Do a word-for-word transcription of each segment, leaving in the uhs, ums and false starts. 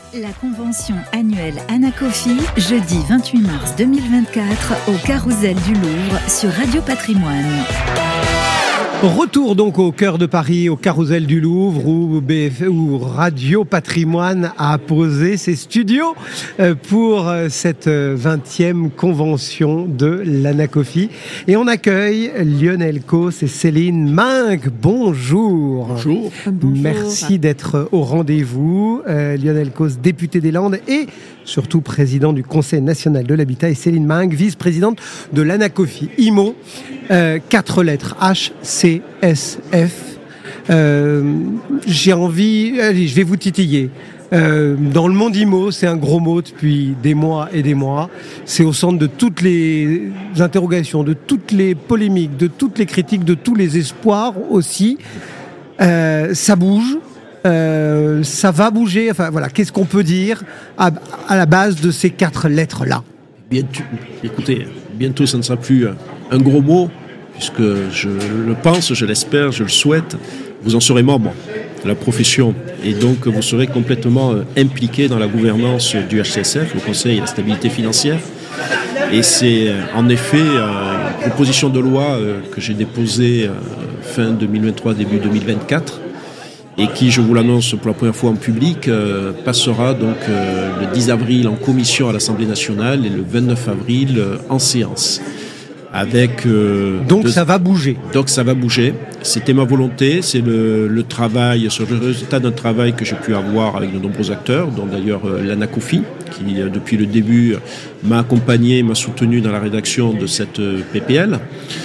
La convention annuelle Anacofi, jeudi vingt-huit mars deux mille vingt-quatre, au Carrousel du Louvre sur Radio Patrimoine. Retour donc au cœur de Paris, au Carrousel du Louvre, où, B F, où Radio Patrimoine a posé ses studios pour cette vingtième convention de l'Anacofi. Et on accueille Lionel Causse et Céline Minck. Bonjour. Bonjour. Merci d'être au rendez-vous. Euh, Lionel Causse, député des Landes et surtout président du Conseil national de l'habitat, et Céline Minck, vice-présidente de l'Anacofi. I M O, euh, quatre lettres, H C S F. Euh, j'ai envie, allez, je vais vous titiller. Euh, dans le monde I M O, c'est un gros mot depuis des mois et des mois. C'est au centre de toutes les interrogations, de toutes les polémiques, de toutes les critiques, de tous les espoirs aussi. Euh, ça bouge. Euh, ça va bouger. Enfin voilà, qu'est-ce qu'on peut dire à, à la base de ces quatre lettres-là? Bientôt, écoutez, bientôt ça ne sera plus un gros mot, puisque je le pense, je l'espère, je le souhaite. Vous en serez membre de la profession et donc vous serez complètement impliqué dans la gouvernance du H C S F, le Conseil de la stabilité financière. Et c'est en effet une proposition de loi que j'ai déposée fin deux mille vingt-trois, début deux mille vingt-quatre. Et qui, je vous l'annonce pour la première fois en public, euh, passera donc euh, le dix avril en commission à l'Assemblée nationale et le vingt-neuf avril euh, en séance. Avec, euh, donc deux... ça va bouger. Donc ça va bouger. C'était ma volonté, c'est le, le travail, sur le résultat d'un travail que j'ai pu avoir avec de nombreux acteurs, dont d'ailleurs euh, l'Anacofi, qui euh, depuis le début m'a accompagné, m'a soutenu dans la rédaction de cette euh, P P L.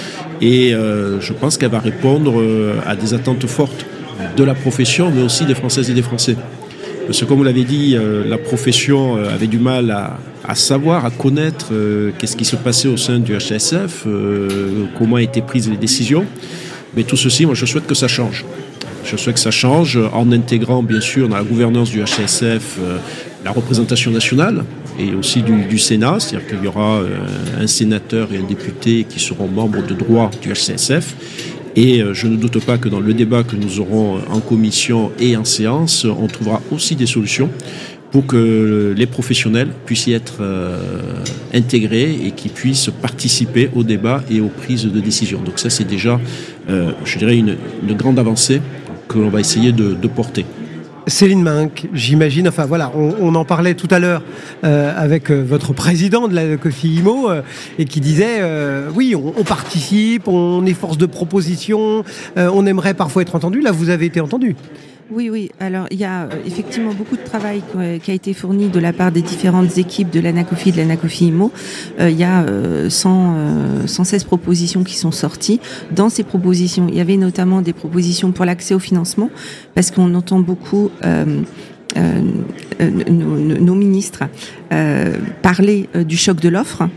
Et euh, je pense qu'elle va répondre euh, à des attentes fortes de la profession, mais aussi des Françaises et des Français. Parce que comme vous l'avez dit, euh, la profession euh, avait du mal à, à savoir, à connaître euh, qu'est-ce qui se passait au sein du H C S F, euh, comment étaient prises les décisions. Mais tout ceci, moi, je souhaite que ça change. Je souhaite que ça change en intégrant, bien sûr, dans la gouvernance du H C S F, euh, la représentation nationale et aussi du, du Sénat, c'est-à-dire qu'il y aura euh, un sénateur et un député qui seront membres de droit du H C S F. Et je ne doute pas que dans le débat que nous aurons en commission et en séance, on trouvera aussi des solutions pour que les professionnels puissent y être euh, intégrés et qu'ils puissent participer au débat et aux prises de décision. Donc ça, c'est déjà, euh, je dirais, une, une grande avancée que l'on va essayer de, de porter. Céline Minck, j'imagine, enfin voilà, on, on en parlait tout à l'heure euh, avec euh, votre président de la Cofi I M O euh, et qui disait euh, oui, on, on participe, on est force de proposition, euh, on aimerait parfois être entendu. Là, vous avez été entendu. Oui, oui. Alors, il y a euh, effectivement beaucoup de travail qui a été fourni de la part des différentes équipes de l'Anacofi et de l'Anacofi I M O. Euh, il y a euh, cent, euh, cent seize propositions qui sont sorties. Dans ces propositions, il y avait notamment des propositions pour l'accès au financement, parce qu'on entend beaucoup euh, euh, euh, nos, nos ministres euh, parler euh, du choc de l'offre.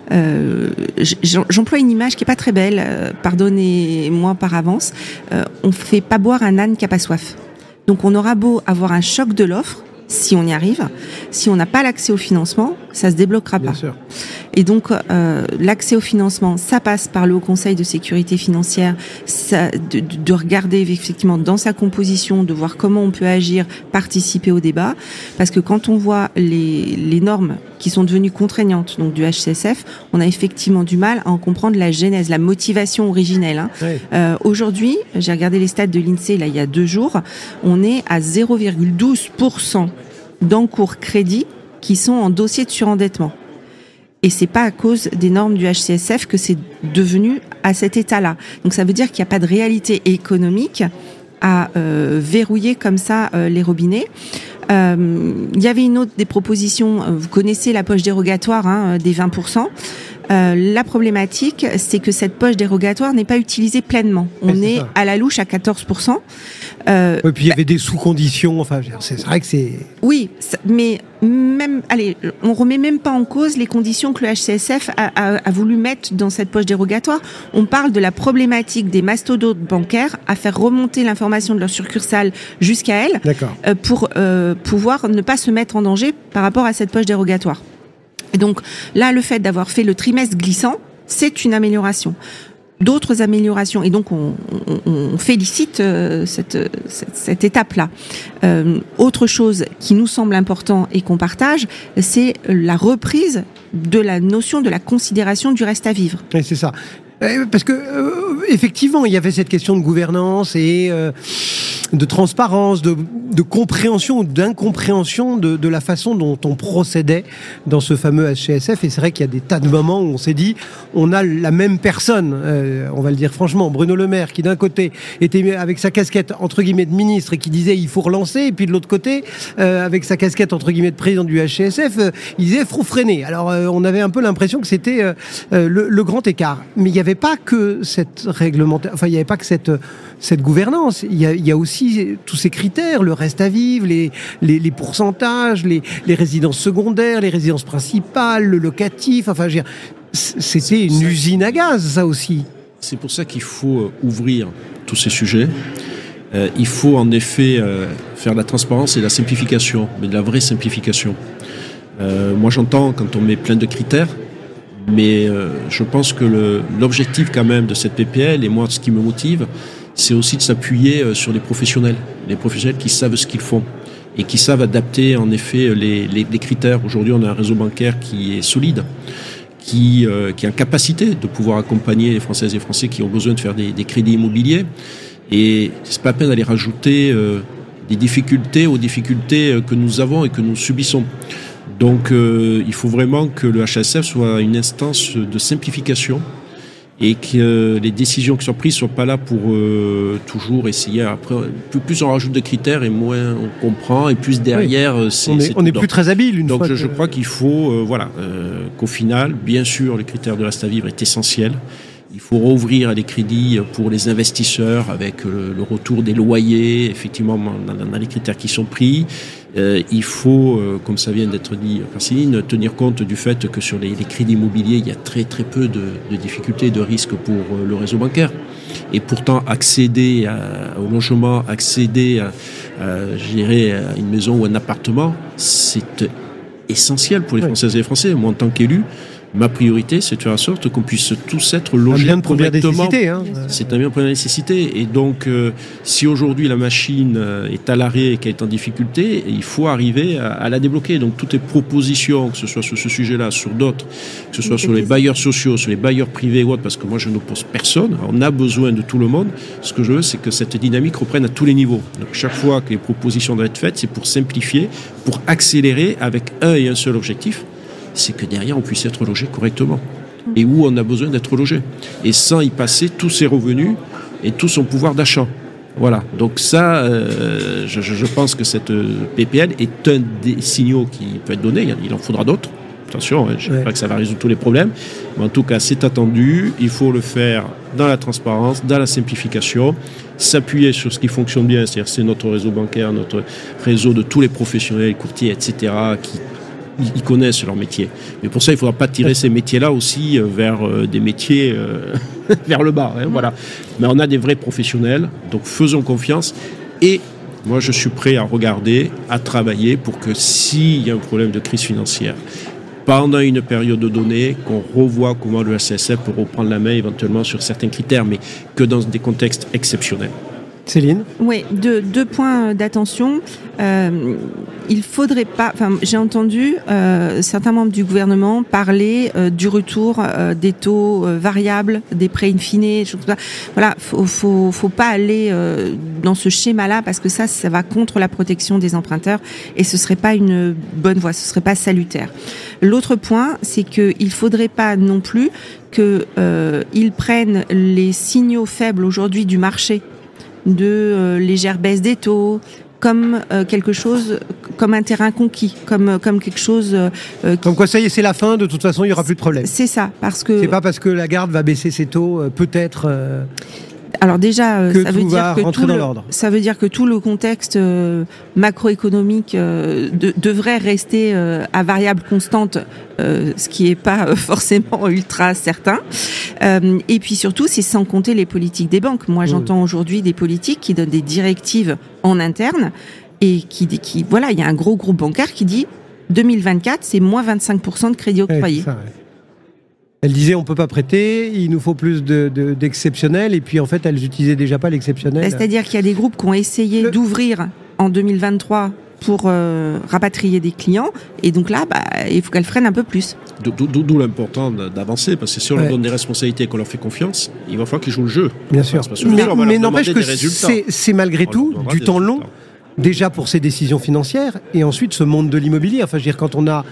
Euh, j'emploie une image qui est pas très belle, euh, pardonnez-moi par avance. Euh, on fait pas boire un âne qui a pas soif. Donc on aura beau avoir un choc de l'offre, si on y arrive, si on n'a pas l'accès au financement, ça se débloquera pas. Bien sûr. Et donc euh, l'accès au financement, ça passe par le Haut Conseil de sécurité financière, ça, de, de regarder effectivement dans sa composition, de voir comment on peut agir, participer au débat, parce que quand on voit les, les normes qui sont devenues contraignantes, donc du H C S F, on a effectivement du mal à en comprendre la genèse, la motivation originelle. Hein. Oui. Euh, aujourd'hui, j'ai regardé les stats de l'INSEE là il y a deux jours, on est à zéro virgule douze pour cent d'encours crédit qui sont en dossier de surendettement. Et c'est pas à cause des normes du H C S F que c'est devenu à cet état-là. Donc ça veut dire qu'il n'y a pas de réalité économique à euh, verrouiller comme ça euh, les robinets. Euh, il y avait une autre des propositions, vous connaissez la poche dérogatoire hein, des vingt pour cent. Euh, la problématique, c'est que cette poche dérogatoire n'est pas utilisée pleinement. On oui, est, est à la louche à quatorze pour cent. Euh, et puis il y avait des sous-conditions. Enfin, c'est vrai que c'est. Oui, mais même, allez, on remet même pas en cause les conditions que le H C S F a, a, a voulu mettre dans cette poche dérogatoire. On parle de la problématique des mastodontes bancaires à faire remonter l'information de leur succursale jusqu'à elle, euh, pour euh, pouvoir ne pas se mettre en danger par rapport à cette poche dérogatoire. Et donc là, le fait d'avoir fait le trimestre glissant, c'est une amélioration. d'autres améliorations. Et donc, on, on, on félicite euh, cette, cette, cette étape-là. Euh, autre chose qui nous semble important et qu'on partage, c'est la reprise de la notion de la considération du reste à vivre. Oui, c'est ça. Parce que euh, effectivement, il y avait cette question de gouvernance et euh, de transparence, de, de compréhension ou d'incompréhension de, de la façon dont on procédait dans ce fameux H C S F. Et c'est vrai qu'il y a des tas de moments où on s'est dit, on a la même personne, euh, on va le dire franchement, Bruno Le Maire, qui d'un côté était avec sa casquette entre guillemets de ministre et qui disait il faut relancer, et puis de l'autre côté, euh, avec sa casquette entre guillemets de président du H C S F, euh, il disait faut freiner. Alors euh, on avait un peu l'impression que c'était euh, euh, le, le grand écart. Mais il y avait pas que cette réglementation, enfin il n'y avait pas que cette cette gouvernance. Il y a, il y a aussi tous ces critères, le reste à vivre, les les, les pourcentages, les, les résidences secondaires, les résidences principales, le locatif. Enfin, je veux dire, c'était une usine à gaz, ça aussi. C'est pour ça qu'il faut ouvrir tous ces sujets. Euh, il faut en effet euh, faire de la transparence et de la simplification, mais de la vraie simplification. Euh, moi, j'entends quand on met plein de critères. Mais euh, je pense que le, l'objectif quand même de cette P P L, et moi ce qui me motive, c'est aussi de s'appuyer euh, sur les professionnels, les professionnels qui savent ce qu'ils font et qui savent adapter en effet les, les, les critères. Aujourd'hui, on a un réseau bancaire qui est solide, qui, euh, qui a une capacité de pouvoir accompagner les Françaises et Français qui ont besoin de faire des, des crédits immobiliers. Et c'est pas la peine d'aller rajouter euh, des difficultés aux difficultés que nous avons et que nous subissons. Donc euh, il faut vraiment que le H S F soit une instance de simplification et que euh, les décisions qui sont prises ne soient pas là pour euh, toujours essayer. Après, plus, plus on rajoute de critères et moins on comprend, et plus derrière, oui. c'est, on est, c'est on est plus très habile une Donc fois. Donc que... je crois qu'il faut, euh, voilà, euh, qu'au final, bien sûr, le critère de reste à vivre est essentiel. Il faut rouvrir les crédits pour les investisseurs avec le, le retour des loyers, effectivement, dans, dans les critères qui sont pris. Euh, il faut, euh, comme ça vient d'être dit par Céline, tenir compte du fait que sur les, les crédits immobiliers, il y a très très peu de, de difficultés et de risques pour euh, le réseau bancaire. Et pourtant, accéder à, au logement, accéder à, à, je dirais, à une maison ou un appartement, c'est essentiel pour les Françaises et les Français. Moi, en tant qu'élu, ma priorité, c'est de faire en sorte qu'on puisse tous être logés un bien de première correctement. Nécessité, hein. C'est un bien de première nécessité. Et donc, euh, si aujourd'hui la machine est à l'arrêt et qu'elle est en difficulté, il faut arriver à, à la débloquer. Donc, toutes les propositions, que ce soit sur ce sujet-là, sur d'autres, que ce soit sur les bailleurs sociaux, sur les bailleurs privés ou autres, parce que moi, je n'oppose personne. On a besoin de tout le monde. Ce que je veux, c'est que cette dynamique reprenne à tous les niveaux. Donc, chaque fois que les propositions doivent être faites, c'est pour simplifier, pour accélérer avec un et un seul objectif, c'est que derrière on puisse être logé correctement et où on a besoin d'être logé et sans y passer tous ses revenus et tout son pouvoir d'achat. Voilà, donc ça, euh, je, je pense que cette P P L est un des signaux qui peut être donné, il en faudra d'autres. Attention, hein, je ne dis pas que ça va résoudre tous les problèmes, mais en tout cas c'est attendu, il faut le faire dans la transparence, dans la simplification, s'appuyer sur ce qui fonctionne bien, c'est-à-dire c'est notre réseau bancaire, notre réseau de tous les professionnels, courtiers, et cetera, qui ils connaissent leur métier. Mais pour ça, il ne faudra pas tirer ces métiers-là aussi vers euh, des métiers euh, vers le bas. Hein, voilà. Mais on a des vrais professionnels, donc faisons confiance. Et moi, je suis prêt à regarder, à travailler pour que s'il y a un problème de crise financière, pendant une période donnée, qu'on revoie comment le H C S F peut reprendre la main éventuellement sur certains critères, mais que dans des contextes exceptionnels. Céline ? Oui, deux, deux points d'attention. Euh, il faudrait pas. Enfin, j'ai entendu euh, certains membres du gouvernement parler euh, du retour euh, des taux euh, variables, des prêts in fine, choses comme ça. Voilà, faut, faut, faut pas aller euh, dans ce schéma-là parce que ça, ça va contre la protection des emprunteurs et ce serait pas une bonne voie, ce serait pas salutaire. L'autre point, c'est que il faudrait pas non plus que euh, ils prennent les signaux faibles aujourd'hui du marché de euh, légère baisse des taux, comme euh, quelque chose, comme un terrain conquis, comme comme quelque chose. Euh, comme quoi, ça y est, c'est la fin. De toute façon, il y aura plus de problème. C'est ça, parce que c'est pas parce que Lagarde va baisser ses taux, euh, peut-être. Euh... Alors déjà, que ça veut dire que tout le, l'ordre. ça veut dire que tout le contexte euh, macroéconomique euh, de, devrait rester euh, à variable constante, euh, ce qui est pas euh, forcément ultra certain. Euh, et puis surtout, c'est sans compter les politiques des banques. Moi, j'entends oui. aujourd'hui des politiques qui donnent des directives en interne et qui, qui voilà, il y a un gros groupe bancaire qui dit deux mille vingt-quatre, c'est moins vingt-cinq pour cent de crédit octroyé. Ouais, Elle disait on peut pas prêter, il nous faut plus de, de, d'exceptionnel, et puis en fait elles utilisaient déjà pas l'exceptionnel. C'est-à-dire qu'il y a des groupes qui ont essayé Le... d'ouvrir en deux mille vingt-trois pour euh, rapatrier des clients, et donc là, bah, il faut qu'elles freinent un peu plus. D'où, d'où l'important d'avancer, parce que si on ouais. leur donne des responsabilités et qu'on leur fait confiance, il va falloir qu'ils jouent le jeu. Bien sûr. Mais, mais n'empêche que c'est, c'est malgré on tout du temps long, déjà pour ces décisions financières, et ensuite ce monde de l'immobilier. Enfin, je veux dire, quand on a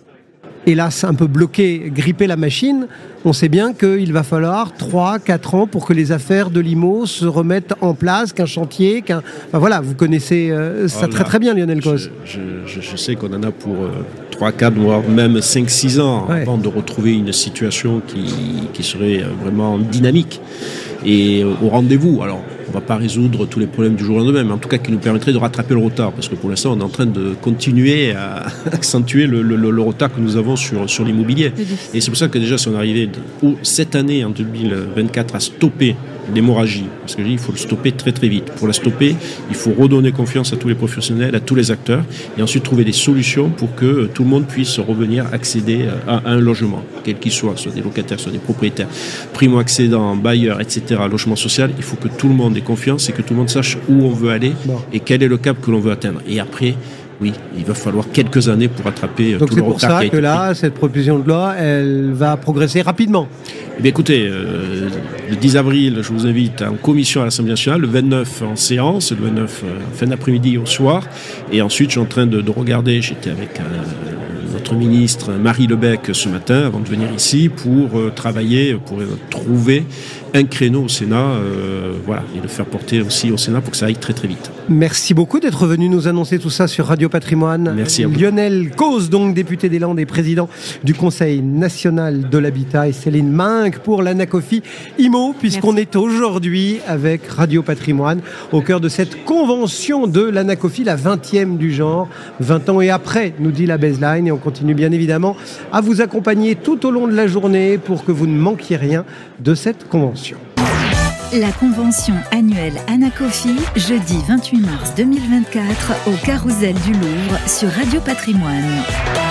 hélas un peu bloqué, grippé la machine, on sait bien qu'il va falloir trois quatre ans pour que les affaires de l'I M O se remettent en place, qu'un chantier, qu'un... Enfin voilà, vous connaissez euh, ça oh là, très très bien, Lionel Cauze. Je, je, je sais qu'on en a pour euh, trois quatre, voire même cinq six ans ouais. avant de retrouver une situation qui, qui serait vraiment dynamique et euh, au rendez-vous. Alors, on ne va pas résoudre tous les problèmes du jour au lendemain, mais en tout cas qui nous permettrait de rattraper le retard, parce que pour l'instant on est en train de continuer à accentuer le, le, le retard que nous avons sur, sur l'immobilier. Et c'est pour ça que déjà si on arrivait cette année en deux mille vingt-quatre à stopper l'hémorragie, parce que je dis, il faut le stopper très très vite. Pour la stopper, il faut redonner confiance à tous les professionnels, à tous les acteurs, et ensuite trouver des solutions pour que tout le monde puisse revenir accéder à, à un logement, quel qu'il soit, soit des locataires, soit des propriétaires, primo-accédants, bailleurs, et cetera, logement social. Il faut que tout le monde ait confiance et que tout le monde sache où on veut aller bon. et quel est le cap que l'on veut atteindre. Et après, oui, il va falloir quelques années pour attraper Donc tout le retard. Donc c'est pour ça que là, pris. Cette proposition de loi, elle va progresser rapidement. Eh bien, écoutez, euh, le dix avril, je vous invite en commission à l'Assemblée nationale, le vingt-neuf en séance, le vingt-neuf euh, fin d'après-midi au soir, et ensuite je suis en train de, de regarder, j'étais avec euh, notre ministre Marie Lebec ce matin, avant de venir ici, pour euh, travailler, pour euh, trouver un créneau au Sénat, euh, voilà, et le faire porter aussi au Sénat pour que ça aille très très vite. Merci beaucoup d'être venu nous annoncer tout ça sur Radio Patrimoine. Merci à vous. Lionel Cauze, donc député des Landes et président du Conseil national de l'habitat, et Céline Minck pour l'Anacofi I M O, puisqu'on Merci. Est aujourd'hui avec Radio Patrimoine au cœur de cette convention de l'Anacofi, la vingtième du genre, vingt ans et après, nous dit la baseline, et on continue bien évidemment à vous accompagner tout au long de la journée pour que vous ne manquiez rien de cette convention. La convention annuelle Anacofi, jeudi vingt-huit mars deux mille vingt-quatre, au Carrousel du Louvre sur Radio Patrimoine.